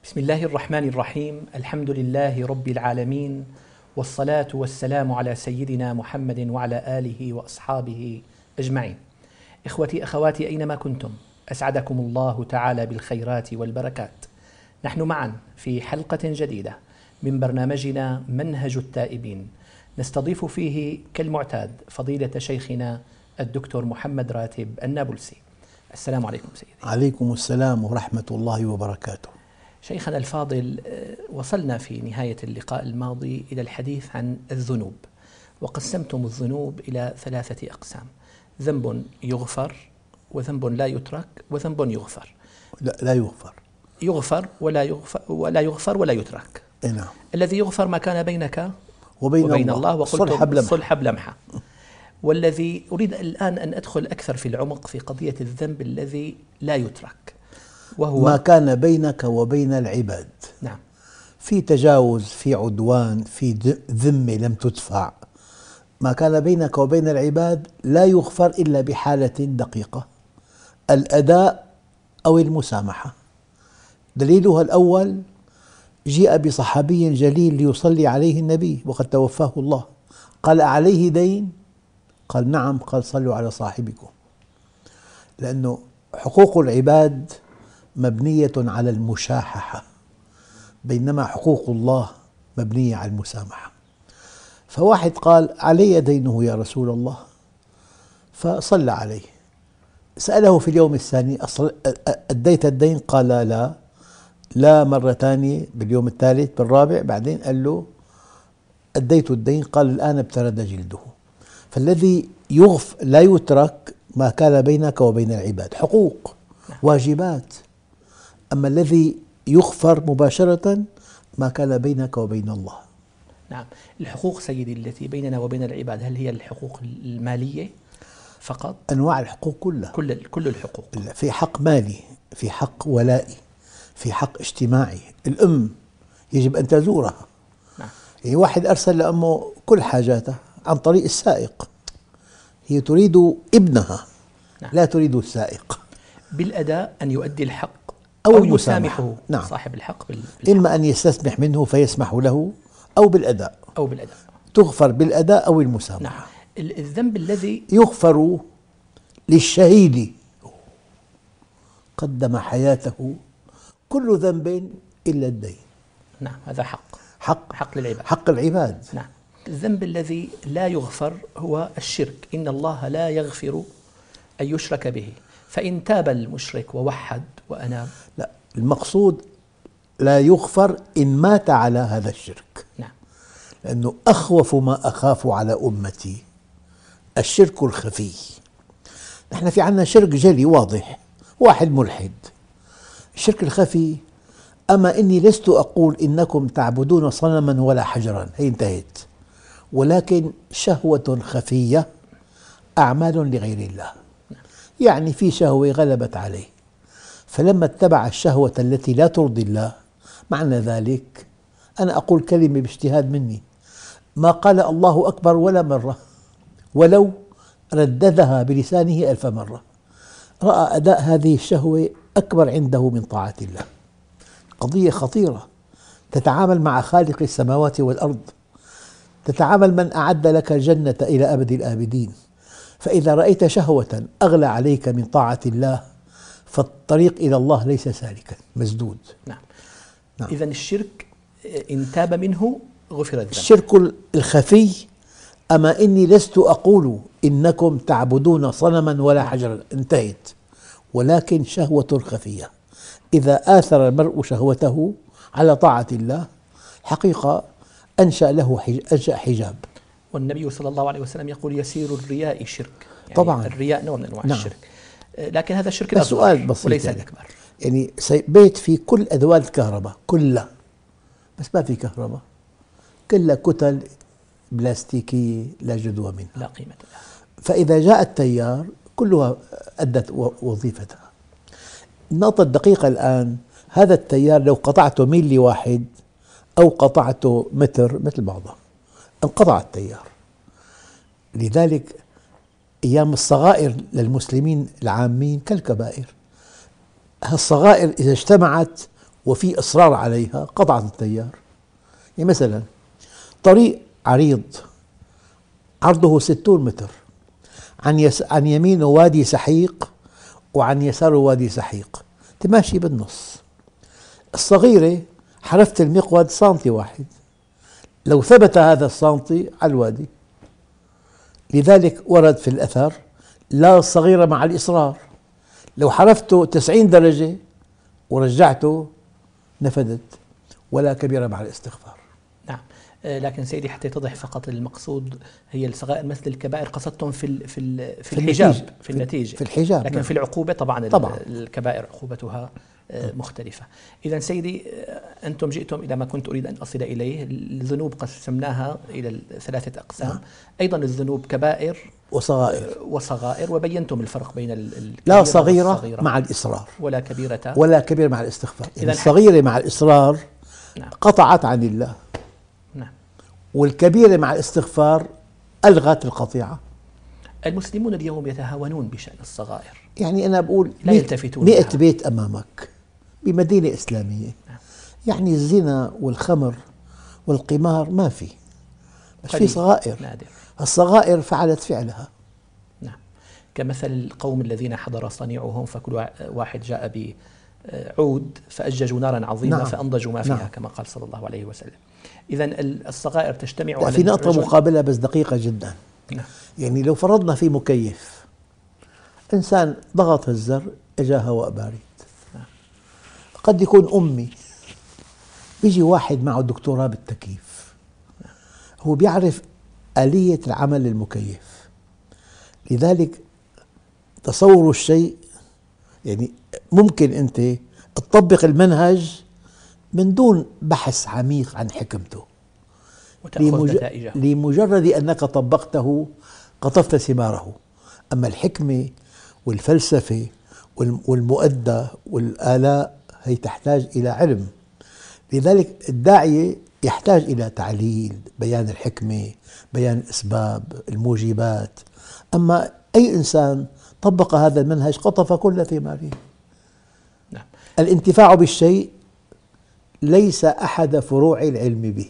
بسم الله الرحمن الرحيم. الحمد لله رب العالمين، والصلاة والسلام على سيدنا محمد وعلى آله وأصحابه أجمعين. إخوتي أخواتي أينما كنتم، أسعدكم الله تعالى بالخيرات والبركات. نحن معا في حلقة جديدة من برنامجنا منهج التائبين، نستضيف فيه كالمعتاد فضيلة شيخنا الدكتور محمد راتب النابلسي. السلام عليكم سيدي. عليكم السلام ورحمة الله وبركاته. شيخنا الفاضل، وصلنا في نهاية اللقاء الماضي إلى الحديث عن الذنوب، وقسمتم الذنوب إلى 3 أقسام: ذنب يغفر، وذنب لا يترك، وذنب يغفر. لا يغفر. يغفر ولا يترك. نعم. الذي يغفر ما كان بينك وبين الله، وقلت الصلح بلمحة. والذي أريد الآن أن أدخل أكثر في العمق في قضية الذنب الذي لا يترك، وهو ما كان بينك وبين العباد. نعم. في تجاوز، في عدوان، في ذمة لم تدفع. ما كان بينك وبين العباد لا يغفر إلا بحالة دقيقة: الأداء أو المسامحة. دليلها الأول: جيء بصحابي جليل ليصلي عليه النبي وقد توفاه الله، قال: أعليه دين؟ قال: نعم. قال: صلوا على صاحبكم. لأنه حقوق العباد مبنية على المشاححة، بينما حقوق الله مبنية على المسامحة. فواحد قال: علي دينه يا رسول الله، فصلى عليه. سأله في اليوم الثاني: أديت الدين؟ قال: لا مرة ثانية. باليوم الثالث، بالرابع، بعدين قال له: أديت الدين. قال: الآن ابترد جلده. فالذي لا يترك ما كان بينك وبين العباد، حقوق، واجبات. أما الذي يغفر مباشرة ما كان بينك وبين الله. نعم. الحقوق سيدي التي بيننا وبين العباد، هل هي الحقوق المالية فقط؟ أنواع الحقوق كلها، كل الحقوق. في حق مالي، في حق ولائي، في حق اجتماعي. الأم يجب أن تزورها. نعم. يعني واحد أرسل لأمه كل حاجاتها عن طريق السائق، هي تريد ابنها. نعم. لا تريد السائق. بالأداء أن يؤدي الحق أو يسامحه. نعم. صاحب الحق إما أن يستسمح منه فيسمح له، أو بالأداء. تغفر بالأداء أو المسامحة. نعم. الذنب الذي يغفر للشهيد قدم حياته كل ذنب إلا الدين. نعم. هذا حق للعباد، حق العباد. نعم. الذنب الذي لا يغفر هو الشرك. إن الله لا يغفر أن يشرك به، فإن تاب المشرك ووحد وأناب. لا، المقصود لا يغفر إن مات على هذا الشرك. نعم. لأنه أخوف ما أخاف على أمتي الشرك الخفي. نحن في عنا شرك جلي واضح، واحد ملحد. الشرك الخفي: أما إني لست أقول إنكم تعبدون صنما ولا حجرا، هي انتهت، ولكن شهوة خفية، أعمال لغير الله. يعني في شهوة غلبت عليه، فلما اتبع الشهوة التي لا ترضي الله، معنى ذلك أنا أقول كلمة باجتهاد مني، ما قال الله أكبر ولا مرة، ولو رددها بلسانه 1000 مرة، رأى أداء هذه الشهوة أكبر عنده من طاعة الله. قضية خطيرة. تتعامل مع خالق السماوات والأرض، تتعامل من أعد لك الجنة إلى أبد الآبدين. فإذا رأيت شهوة أغلى عليك من طاعة الله، فالطريق إلى الله ليس سالكا، مسدود. نعم. إذن الشرك إن تاب منه غفر الذنب. الشرك الخفي: أما إني لست أقول إنكم تعبدون صنما ولا حجرا، انتهت، ولكن شهوة خفية. إذا آثر المرء شهوته على طاعة الله، حقيقة أنشأ حجاب. والنبي صلى الله عليه وسلم يقول: يسير الرياء شرك. يعني طبعا الرياء نوع من أنواع نعم. الشرك، لكن هذا الشرك السؤال بسيط، وليس الأكبر. يعني بيت فيه كل أدوات الكهرباء كلها، بس ما في كهرباء، كلها كتل بلاستيكية لا جدوى منها، لا قيمة لها. فإذا جاء التيار كلها أدت وظيفتها. النقطة الدقيقة الآن: هذا التيار لو قطعته ميلي واحد أو قطعته متر مثل بعضها، انقطع التيار. لذلك أيام الصغائر للمسلمين العامين كالكبائر. الصغائر إذا اجتمعت وفي إصرار عليها قطعت التيار. يعني مثلا طريق عريض عرضه 60 متر، عن يمينه وادي سحيق وعن يساره وادي سحيق، تماشي بالنص. الصغيرة حرفت المقود سنتي واحد، لو ثبت هذا السنتي على الوادي. لذلك ورد في الأثر: لا صغيرة مع الإصرار. لو حرفته 90 درجة ورجعته نفدت، ولا كبيرة مع الاستغفار. نعم. لكن سيدي حتى يتضح فقط المقصود هي الصغائر مثل الكبائر قصدتم في الحجاب، في النتيجة، في الحجاب. لكن نعم. في العقوبة طبعا الكبائر عقوبتها مختلفة. إذا سيدي أنتم جئتم إلى ما كنت أريد أن أصل إليه. الذنوب قسمناها إلى 3 أقسام. نعم. أيضا الذنوب كبائر وصغائر، وبينتم الفرق بين الكبيرة لا صغيرة مع الإصرار ولا كبيرة مع الاستغفار. يعني إذن الصغيرة مع الإصرار نعم. قطعت عن الله، نعم. والكبيرة مع الاستغفار ألغت القطيعة. المسلمون اليوم يتهاونون بشأن الصغائر، يعني أنا بقول لا يلتفتون 100 لها. بيت أمامك بمدينة إسلامية، يعني الزنا والخمر والقمار ما في، بس في صغائر. نادر. الصغائر فعلت فعلها. نعم. كمثل القوم الذين حضر صنيعهم، فكل واحد جاء بعود فأججوا نارا عظيمة. نعم. فأنضجوا ما فيها. نعم. كما قال صلى الله عليه وسلم. إذن الصغائر تجتمع على في نقطة مقابلة بس دقيقة جدا. نعم. يعني لو فرضنا في مكيف، إنسان ضغط الزر إجا هواء بارد. نعم. قد يكون أمي، بيجي واحد معه دكتوراه بالتكييف، هو بيعرف آلية العمل للمكيف. لذلك تصور الشيء، يعني ممكن أنت تطبق المنهج من دون بحث عميق عن حكمته، وتأخذ نتائجه لمجرد أنك طبقته قطفت ثماره. أما الحكمة والفلسفة والمؤدى والآلاء هي تحتاج إلى علم. لذلك الداعية يحتاج إلى تعليل، بيان الحكمة، بيان الأسباب، الموجبات. أما أي إنسان طبق هذا المنهج قطف كل ثماره. نعم. الانتفاع بالشيء ليس أحد فروع العلم به،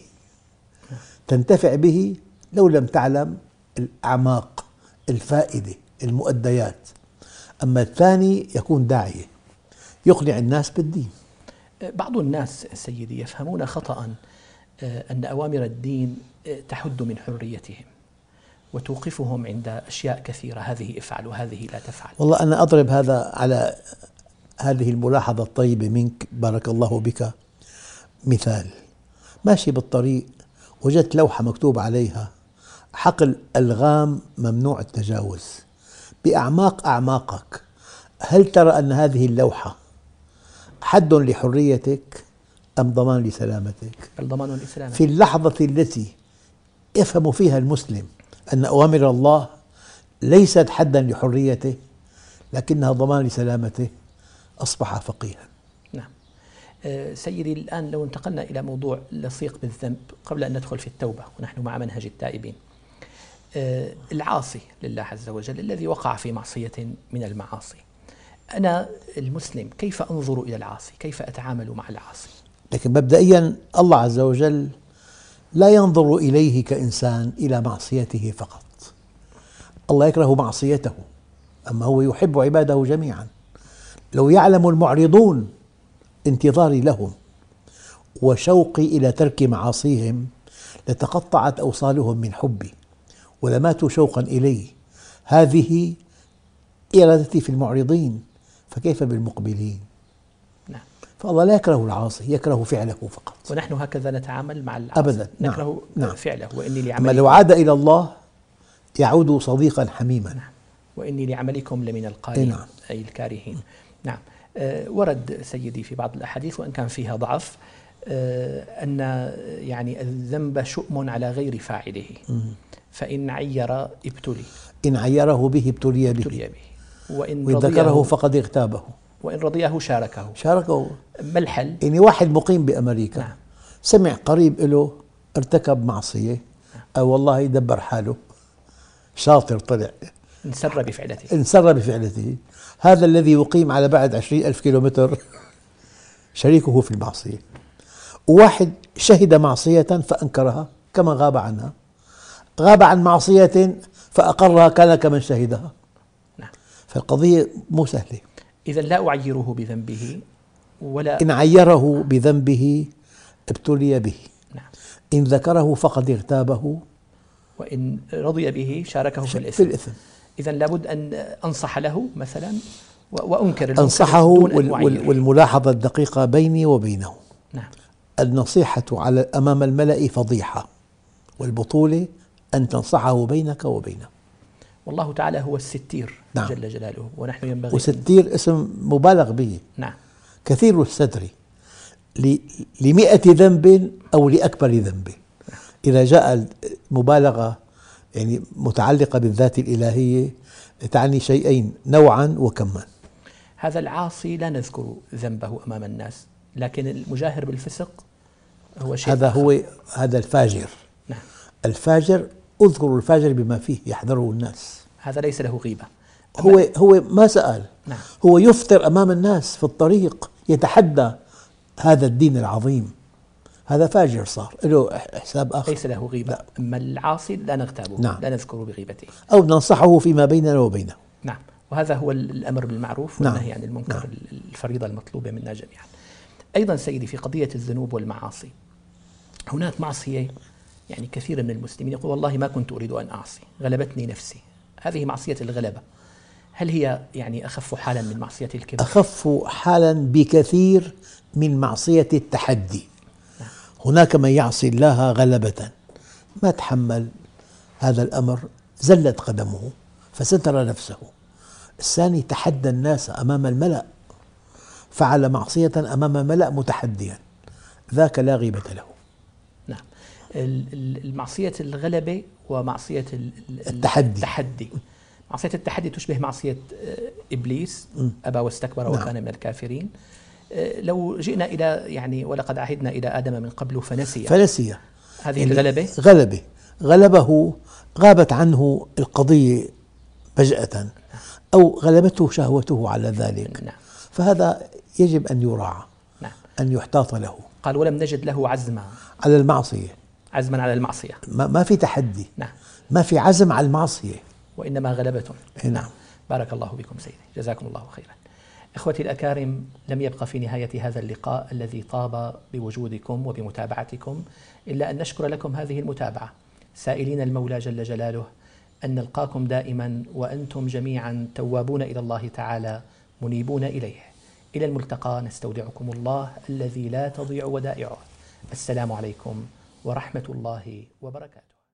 تنتفع به لو لم تعلم الأعماق، الفائدة، المؤديات. أما الثاني يكون داعية يقنع الناس بالدين. بعض الناس سيدي يفهمون خطأ أن أوامر الدين تحد من حريتهم وتوقفهم عند أشياء كثيرة، هذه افعل وهذه لا تفعل. والله أنا أضرب هذا على هذه الملاحظة الطيبة منك، بارك الله بك، مثال. ماشي بالطريق وجدت لوحة مكتوب عليها: حقل ألغام ممنوع التجاوز بأعماق أعماقك. هل ترى أن هذه اللوحة حد لحريتك أم ضمان لسلامتك؟ بل ضمان لسلامتك. في اللحظة التي يفهم فيها المسلم أن أوامر الله ليست حدا لحريته لكنها ضمان لسلامته، أصبح فقيها. نعم. سيدي الآن لو انتقلنا إلى موضوع لصيق بالذنب قبل أن ندخل في التوبة، ونحن مع منهج التائبين. العاصي لله عز وجل الذي وقع في معصية من المعاصي، أنا المسلم كيف أنظر إلى العاصي؟ كيف أتعامل مع العاصي؟ لكن مبدئيا الله عز وجل لا ينظر إليه كإنسان إلى معصيته فقط. الله يكره معصيته، أما هو يحب عباده جميعا. لو يعلم المعرضون انتظاري لهم وشوقي إلى ترك معاصيهم لتقطعت أوصالهم من حبي ولماتوا شوقا إلي. هذه إرادتي في المعرضين، فكيف بالمقبلين؟ نعم. فالله لا يكره العاصي، يكره فعله فقط. ونحن هكذا نتعامل مع العاصي أبدا. نكره نعم. فعله. وإني لعملكم، أما لو عاد إلى الله يعود صديقا حميما. نعم. وإني لعملكم لمن القالين. نعم. أي الكارهين. نعم. ورد سيدي في بعض الأحاديث وإن كان فيها ضعف أن يعني الذنب شؤم على غير فاعله، فإن عير ابتلي، إن عيره به ابتلي به، وإن ذكره فقد اغتابه، وإن رضيه شاركه. ما الحل؟ يعني واحد مقيم بأمريكا، نعم. سمع قريب له ارتكب معصية، نعم. أو والله يدبر حاله، شاطر طلع، انسر بفعلته. هذا الذي يقيم على بعد 20,000 كيلومتر شريكه في المعصية. وواحد شهد معصية فأنكرها كما غاب عنها، غاب عن معصية فأقرها كان كمن شهدها. نعم. فالقضية مو سهلة. إذا لا أعيره بذنبه ولا إن عيره بذنبه ابتلي به، نعم. إن ذكره فقد اغتابه، وإن رضي به شاركه في في الإثم. إذا لابد أن أنصح له مثلا وأنكر المنكر أنصحه. دون أن أعير. والملاحظة الدقيقة بيني وبينه، نعم. النصيحة على أمام الملأ فضيحة، والبطولة أن تنصحه بينك وبينه. والله تعالى هو الستير. نعم. جل جلاله، ونحن ينبغي وستير اسم مبالغ به. نعم. كثير الستر ل100 ذنب أو لأكبر ذنب. إذا جاء المبالغة يعني متعلقة بالذات الإلهية تعني شيئين: نوعا وكما. هذا العاصي لا نذكر ذنبه أمام الناس، لكن المجاهر بالفسق هو شيء هذا آخر. هذا الفاجر. نعم. الفاجر اذكر الفاجر بما فيه يحذره الناس. هذا ليس له غيبة. هو ما سأل. نعم. هو يفطر أمام الناس في الطريق، يتحدى هذا الدين العظيم. هذا فاجر، صار له حساب آخر. ليس له غيبة. لا. أما العاصي لا نغتابه. نعم. لا نذكر بغيبته. أو ننصحه فيما بيننا وبينه. نعم. وهذا هو الأمر بالمعروف نعم. والنهي عن المنكر. نعم. الفريضة المطلوبة منا جميعا. أيضا سيدي، في قضية الذنوب والمعاصي هناك معصية يعني كثير من المسلمين يقول والله ما كنت أريد أن أعصي، غلبتني نفسي. هذه معصية الغلبة. هل هي يعني أخف حالا من معصية الكبر؟ أخف حالا بكثير من معصية التحدي. نعم. هناك من يعصي الله غلبة، ما تحمل هذا الأمر، زلت قدمه فستر نفسه. الثاني تحدى الناس أمام الملأ، فعل معصية أمام الملأ متحديا، ذاك لا غيبة له. نعم. المعصية الغلبة ومعصية التحدي. معصية التحدي تشبه معصية إبليس، أبى واستكبر وكان من الكافرين. لو جئنا إلى يعني ولقد عهدنا إلى آدم من قبل فنسي هذه الغلبة. غلبه، غابت عنه القضية فجأة، أو غلبته شهوته على ذلك. نعم. فهذا يجب أن يراعى. نعم. أن يحتاط له. قال ولم نجد له عزما على المعصية. عزما على المعصية. ما في تحدي. نعم. ما في عزم على المعصية، وإنما غلبة. نعم. بارك الله بكم سيدي، جزاكم الله خيرا. إخوتي الأكارم، لم يبقى في نهاية هذا اللقاء الذي طاب بوجودكم وبمتابعتكم إلا أن نشكر لكم هذه المتابعة، سائلين المولى جل جلاله أن نلقاكم دائما وأنتم جميعا توابون إلى الله تعالى منيبون إليه. إلى الملتقى، نستودعكم الله الذي لا تضيع ودائعه. السلام عليكم ورحمة الله وبركاته.